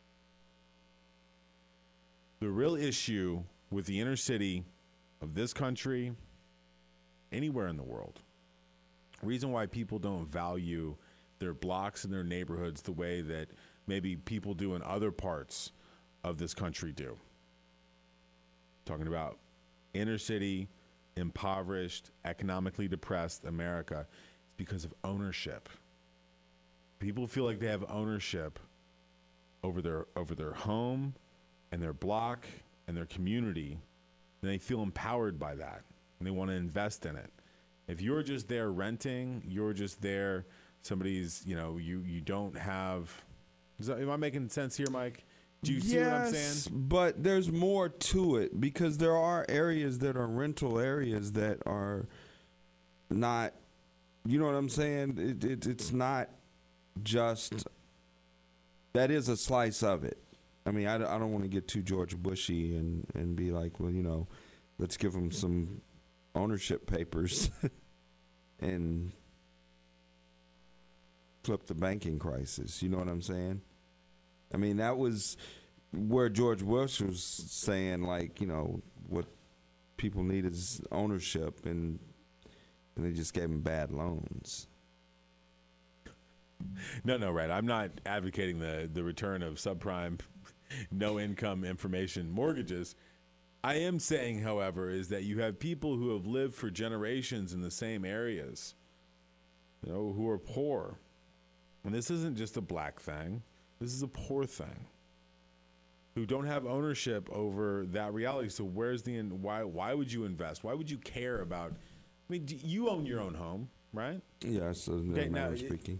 the real issue with the inner city of this country, anywhere in the world, reason why people don't value their blocks and their neighborhoods the way that maybe people do in other parts of this country do. Talking about inner city, impoverished, economically depressed America, it's because of ownership. People feel like they have ownership over their over their home and their block and their community, and they feel empowered by that, and they want to invest in it. If you're just there renting, you're just there, somebody's, you know, you, you don't have, is that, am I making sense here, Mike? Do you see what I'm Yes, saying? but there's more to it because there are areas that are rental areas that are not, you know what I'm saying? It, it, it's not just, that is a slice of it. I mean, I, I don't want to get too George Bushy and, and be like, well, you know, let's give them some ownership papers and flip the banking crisis. You know what I'm saying? I mean, that was where George Bush was saying, like, you know, what people need is ownership, and, and they just gave them bad loans. No, no, right. I'm not advocating the, the return of subprime, no income information mortgages. I am saying, however, is that you have people who have lived for generations in the same areas, you know, who are poor. And this isn't just a black thing. This is a poor thing, who don't have ownership over that reality. So where's the, why, why would you invest? Why would you care about, I mean, do you own your own home, right? Yeah, so Okay, now, now it- speaking.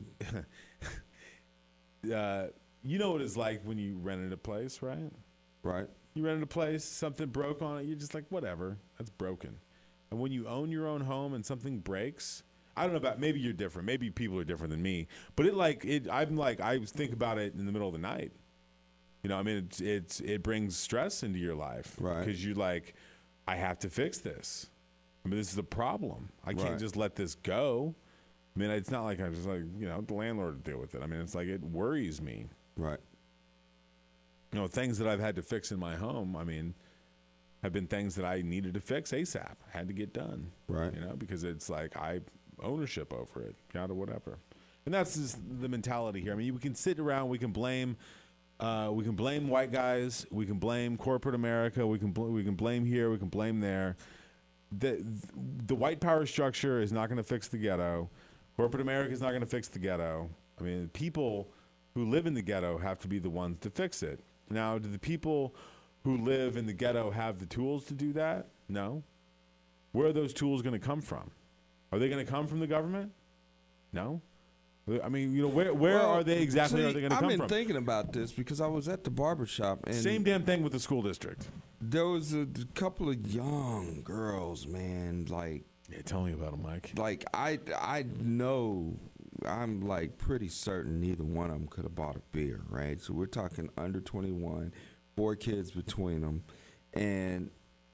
uh, you know what it's like when you rented a place, right? Right. You rented a place, something broke on it, you're just like, whatever, that's broken. And when you own your own home and something breaks, I don't know about, maybe you're different, maybe people are different than me, but it like, it, I'm like, I think about it in the middle of the night. You know, I mean, it's, it's it brings stress into your life. Right. Because you like, I have to fix this. I mean, this is a problem. I can't Right. just let this go. I mean, it's not like I'm just like, you know, the landlord will deal with it. I mean, it's like, it worries me. Right. You know, things that I've had to fix in my home, I mean, have been things that I needed to fix ASAP. I had to get done. Right. You know, because it's like I ownership over it, yada, whatever. And that's just the mentality here. I mean, we can sit around, we can blame, uh, we can blame white guys, we can blame corporate America, we can bl- we can blame here, we can blame there. The the white power structure is not going to fix the ghetto. Corporate America is not going to fix the ghetto. I mean, people who live in the ghetto have to be the ones to fix it. Now, do the people who live in the ghetto have the tools to do that? No. Where are those tools going to come from? Are they going to come from the government? No. I mean, you know, where where Well, are they exactly? see, are they going to come I've been from? thinking about this because I was at the barbershop and Same damn thing with the school district. there was a couple of young girls, man, like Yeah, tell me about them, Mike. like I I know I'm like pretty certain neither one of them could have bought a beer, right? So we're talking under twenty-one, four kids between them, and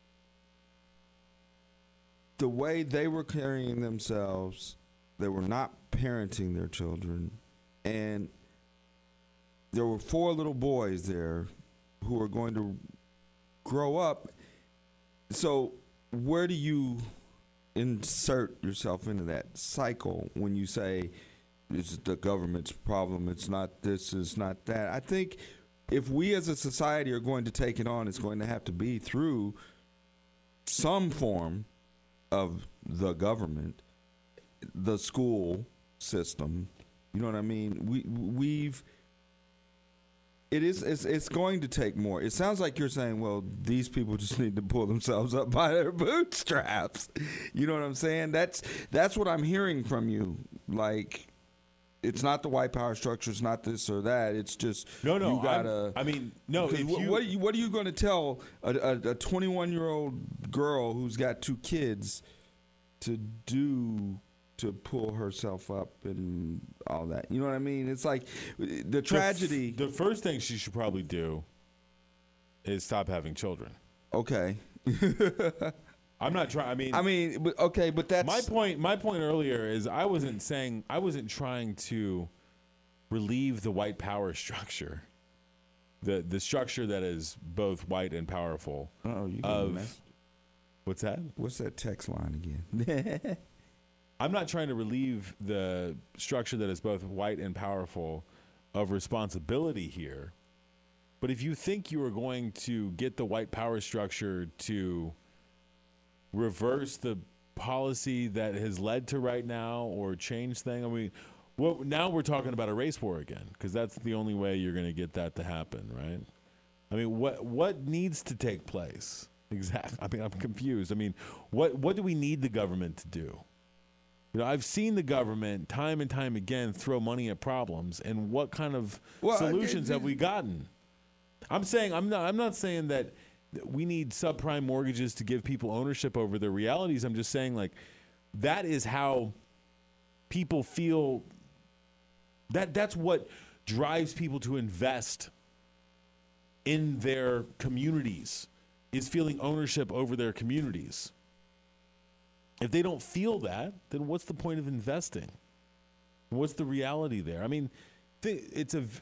the way they were carrying themselves, they were not parenting their children and there were four little boys there who are going to grow up. So where do you insert yourself into that cycle when you say it's the government's problem, it's not this, it's not that? I think if we as a society are going to take it on, it's going to have to be through some form of the government, the school system. You know what I mean? We we've it is it's, it's going to take more. It sounds like you're saying, well, these people just need to pull themselves up by their bootstraps. You know what I'm saying? That's that's what I'm hearing from you. Like, it's not the white power structure, it's not this or that. It's just no, no. You gotta. I'm, I mean, no. If what, you, what are you what are you going to tell a twenty-one year old girl who's got two kids to do to pull herself up and all that? You know what I mean? It's like the tragedy. The, f- the first thing she should probably do is stop having children. Okay. I'm not trying. I mean, I mean, but okay, but that's my point. My point earlier is I wasn't saying I wasn't trying to relieve the white power structure, the the structure that is both white and powerful. Oh, you of mess. What's that? What's that text line again? I'm not trying to relieve the structure that is both white and powerful of responsibility here. But if you think you are going to get the white power structure to reverse the policy that has led to right now or change things, I mean, well, now we're talking about a race war again, because that's the only way you're going to get that to happen, right? I mean, what what needs to take place? Exactly. I mean, I'm confused. I mean, what what do we need the government to do? You know, I've seen the government time and time again throw money at problems, and what kind of well, solutions I, I, have we gotten? I'm saying I'm not I'm not saying that we need subprime mortgages to give people ownership over their realities. I'm just saying, like, that is how people feel. That that's what drives people to invest in their communities, is feeling ownership over their communities. If they don't feel that, then what's the point of investing? What's the reality there? I mean, it's a,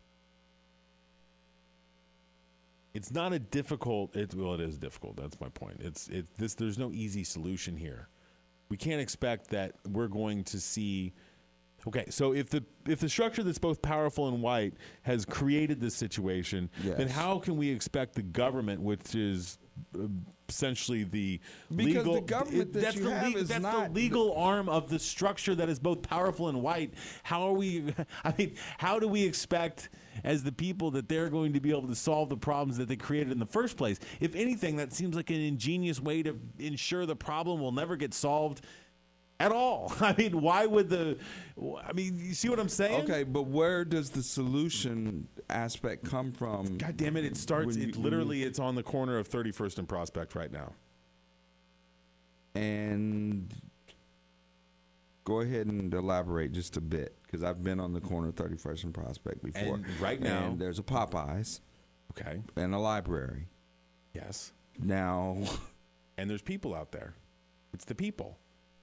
it's not a difficult. It, well, it is difficult. That's my point. It's it. This there's no easy solution here. We can't expect that we're going to see. Okay, so if the if the structure that's both powerful and white has created this situation, yes. then how can we expect the government, which is uh, essentially the because legal, the government that that's you the have legal, is that's not the legal the, arm of the structure that is both powerful and white. How are we? I mean, how do we expect as the people that they're going to be able to solve the problems that they created in the first place? If anything, that seems like an ingenious way to ensure the problem will never get solved at all. I mean, why would the, I mean, you see what I'm saying? Okay, but where does the solution aspect come from? God damn it, it starts, you, it literally, you, it's on the corner of thirty-first and Prospect right now. And go ahead and elaborate just a bit, because I've been on the corner of thirty-first and Prospect before. And right now. And there's a Popeyes. Okay. And a library. Yes. Now. And there's people out there. It's the people.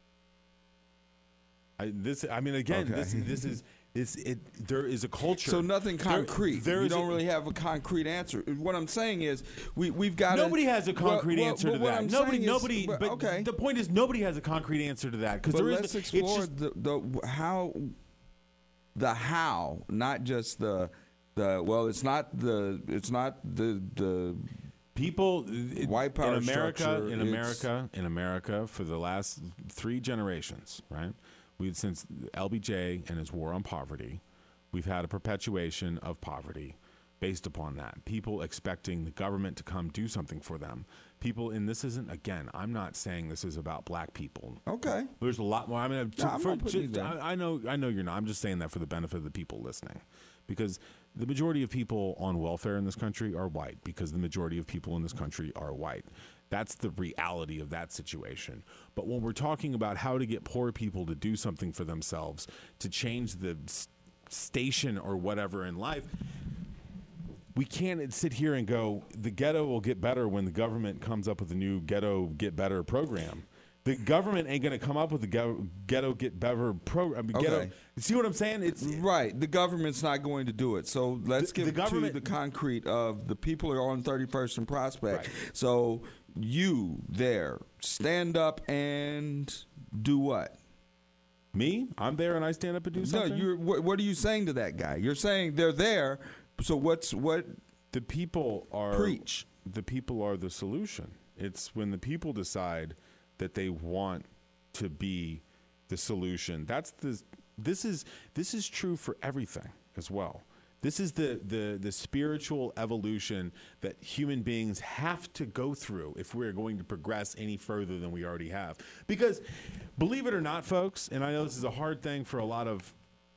I, this, I mean, again, okay. this, this is, this, it, there is a culture. So nothing concrete. There, there you don't a, really have a concrete answer. What I'm saying is, we we've got. Nobody has a concrete well, answer well, to that. Nobody, is, nobody. but, But okay. The point is, nobody has a concrete answer to that, because but there is. Let's a, explore just, the, the how, the how, not just the the. Well, it's not the it's not the the. People it, white power in America, structure, in America, in America, for the last three generations, right? We since L B J and his war on poverty, we've had a perpetuation of poverty based upon that. People expecting the government to come do something for them. People, and this isn't, again, I'm not saying this is about black people. Okay. There's a lot more. I mean, no, I'm for, not just, you I, I know, I know you're not. I'm just saying that for the benefit of the people listening, because the majority of people on welfare in this country are white, because the majority of people in this country are white. That's the reality of that situation. But when we're talking about how to get poor people to do something for themselves, to change the s- station or whatever in life, we can't sit here and go, the ghetto will get better when the government comes up with a new ghetto get better program. The government ain't going to come up with the ghetto, ghetto get better program. I mean, ghetto, Okay. see what I'm saying? It's Right. The government's not going to do it. So let's The- get the government- to the concrete of the people are on thirty-first and Prospect. Right. So you there, stand up and do what? me. I'm there and I stand up and do No, something. you're. What, what are you saying to that guy? You're saying they're there. So what's what? the people are Preach. The people are the solution. It's when the people decide that they want to be the solution. That's the. This is this is true for everything as well. This is the, the, the spiritual evolution that human beings have to go through if we're going to progress any further than we already have. Because, believe it or not, folks, and I know this is a hard thing for a lot of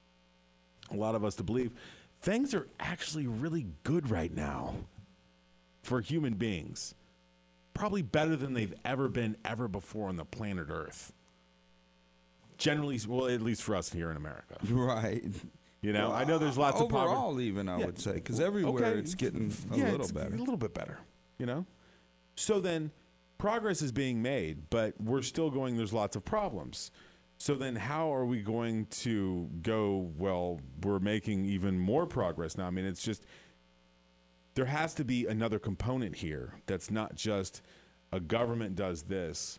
a lot of us to believe, things are actually really good right now for human beings. Probably better than they've ever been ever before on the planet Earth. Generally, well, at least for us here in America. Right. You know, I know there's lots of poverty. Overall, even I Yeah. would say, because everywhere Okay. it's getting a Yeah, little it's better. A little bit better, you know? So then progress is being made, but we're still going, there's lots of problems. So then how are we going to go, well, we're making even more progress now? I mean, it's just, there has to be another component here that's not just a government does this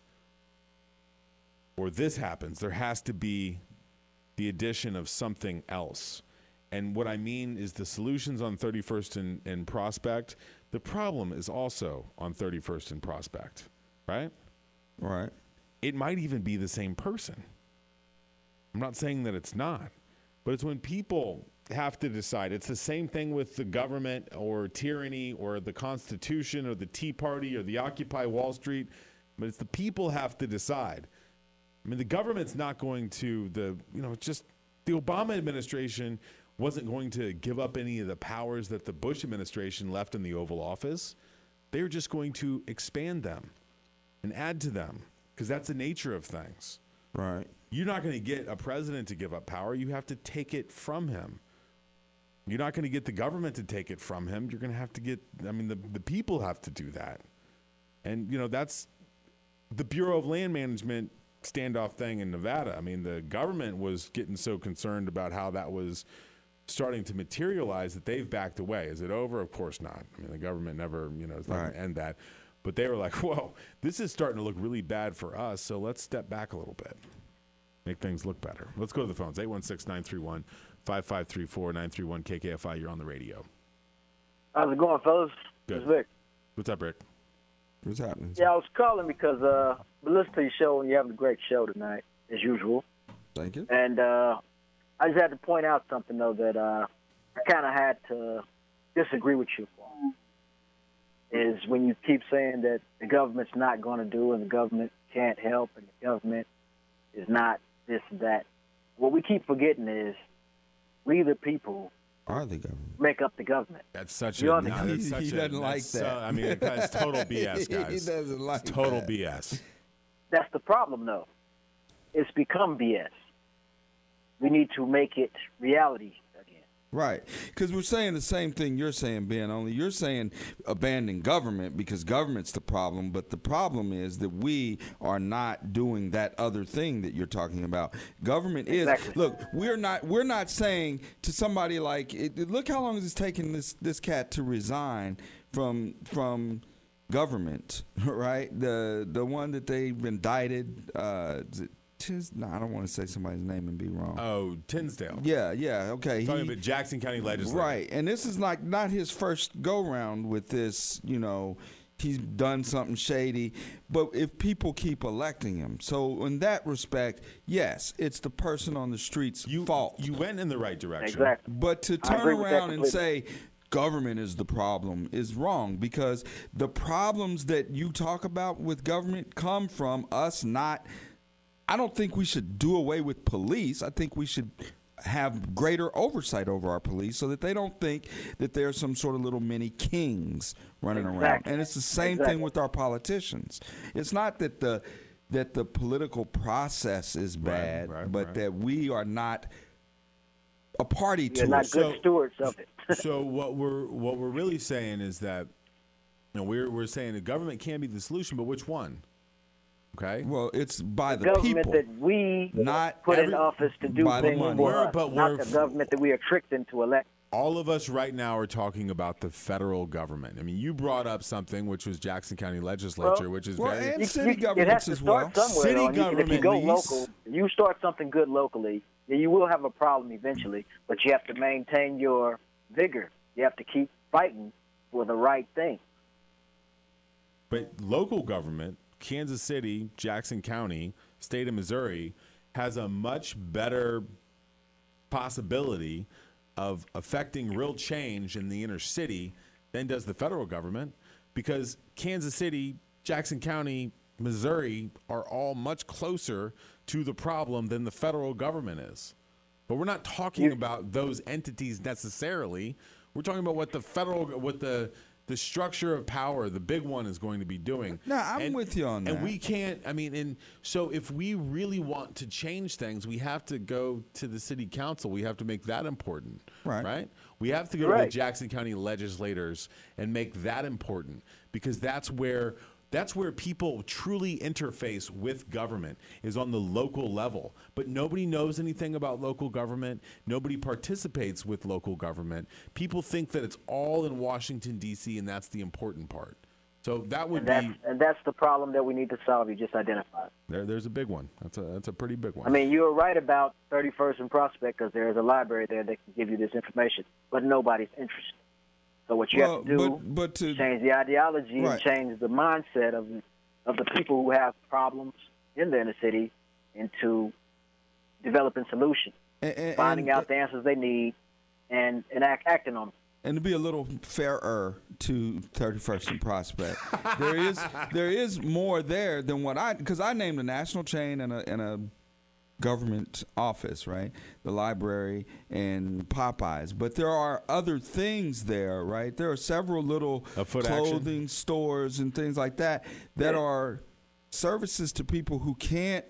or this happens. There has to be the addition of something else. And what I mean is the solutions on thirty-first and, and Prospect, the problem is also on thirty-first and Prospect, right? Right. It might even be the same person. I'm not saying that it's not, but it's when people have to decide. It's the same thing with the government or tyranny or the Constitution or the Tea Party or the Occupy Wall Street, but it's the people have to decide. I mean, the government's not going to, the you know, just the Obama administration wasn't going to give up any of the powers that the Bush administration left in the Oval Office. They're just going to expand them and add to them because that's the nature of things. Right. You're not going to get a president to give up power. You have to take it from him. You're not going to get the government to take it from him. You're going to have to get, I mean, the, the people have to do that. And, you know, that's the Bureau of Land Management standoff thing in Nevada. I mean, the government was getting so concerned about how that was starting to materialize that they've backed away. Is it over? Of course not. I mean, the government never, you know, is not going Right. to end that. But they were like, whoa, this is starting to look really bad for us, so let's step back a little bit. Make things look better. Let's go to the phones. eight one six, nine three one, five five three four, nine three one K K F I. You're on the radio. How's it going, fellas? Good. It's Vic. What's up, Rick? What's happening? Yeah, I was calling because uh, I listened to your show, and you're having a great show tonight, as usual. Thank you. And uh, I just had to point out something, though, that uh, I kind of had to disagree with you on. Is when you keep saying that the government's not going to do and the government can't help and the government is not this and that. What we keep forgetting is we, the people, Are the government? make up the government. That's such You a, understand? no, that's He- such he a, doesn't like that's so- that. I mean, that's total B S, guys. He doesn't like It's total that. B S. That's the problem, though. It's become B S. We need to make it reality again. Right. Because we're saying the same thing you're saying, Ben, only you're saying abandon government because government's the problem. But the problem is that we are not doing that other thing that you're talking about. Government Exactly. is, look, we're not we're not saying to somebody like, it, look how long it's taken this, this cat to resign from from government, right? The the one that they've indicted, uh, is it Tis, no, I don't want to say somebody's name and be wrong. Oh, Tinsdale. Yeah, yeah, okay. Talking He- about Jackson County legislature. Right, and this is like not his first go round with this. You know, he's done something shady, but if people keep electing him, so in that respect, yes, it's the person on the street's You, fault. you went in the right direction. Exactly. But to I turn agree with that around and completely. say government is the problem is wrong because the problems that you talk about with government come from us not. I don't think we should do away with police. I think we should have greater oversight over our police so that they don't think that they're some sort of little mini kings running around. Exactly. And it's the same Exactly. thing with our politicians. It's not that the that the political process is bad, right, but right. that we are not a party to You're not it. good So- stewards of it. So what we're what we're really saying is that, you know, we're we're saying the government can be the solution, but which one? Okay. Well, it's by the, the government people, that we not put every, in office to do by the things money. for We're- us, but not we're- the government that we are tricked into elect. All of us right now are talking about the federal government. I mean, you brought up something which was Jackson County Legislature, Well, which is well, very and You- city you- it governments has to as start well. somewhere, City though. And you- and if you government go lease. local, you start something good locally, then you will have a problem eventually. But you have to maintain your vigor. You have to keep fighting for the right thing. But local government, Kansas City, Jackson County, state of Missouri, has a much better possibility of affecting real change in the inner city than does the federal government, because Kansas City, Jackson County, Missouri are all much closer to the problem than the federal government is. But we're not talking about those entities necessarily. We're talking about what the federal, what the the structure of power, the big one, is going to be doing. No, I'm And- with you on that. And we can't, I mean, and so if we really want to change things, we have to go to the city council. We have to make that important. Right. Right? We have to go to Right. the Jackson County legislators and make that important, because that's where that's where people truly interface with government, is on the local level. But nobody knows anything about local government. Nobody participates with local government. People think that it's all in Washington, D C, and that's the important part. So that would And that's, be and that's the problem that we need to solve. You just identified. there. There's a big one. That's a that's a pretty big one. I mean, you were right about thirty-first and Prospect, because there's a library there that can give you this information, but nobody's interested. So what you Well, have to do but but to is change the ideology Right. and change the mindset of of the people who have problems in the inner city into developing solutions, and, and, finding and, out the answers they need, and, and act, acting on them. and to be a little fairer to thirty-first and Prospect, there is there is more there than what I, because I named a national chain and a and a government office, right? The library and Popeyes. But there are other things there, right? There are several little A Foot clothing Action. stores and things like that that Yeah. are services to people who can't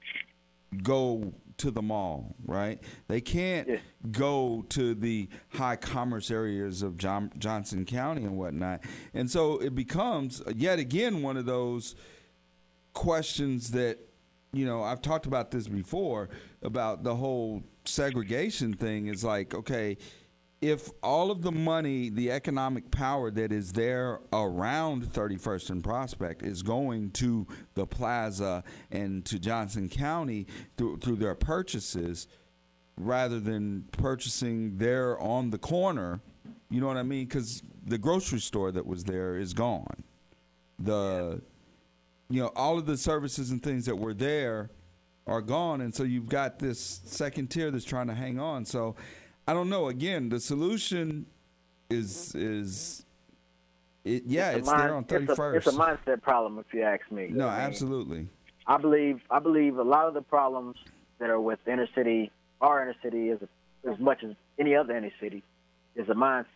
go to the mall, right? They can't Yeah. go to the high commerce areas of John, Johnson County and whatnot. And so it becomes, yet again, one of those questions that, you know, I've talked about this before, about the whole segregation thing. Is like, okay, if all of the money, the economic power that is there around thirty-first and Prospect is going to the plaza and to Johnson County through, through their purchases, rather than purchasing there on the corner, you know what I mean? Because the grocery store that was there is gone. The, you know, all of the services and things that were there are gone. And so you've got this second tier that's trying to hang on. So I don't know. Again, the solution is, is it, yeah, it's, a mind- there on it's a- thirty-first. It's a, mindset problem, if you ask me. No, I mean, absolutely. I believe I believe a lot of the problems that are with inner city, our inner city, as as much as any other inner city, is a mindset.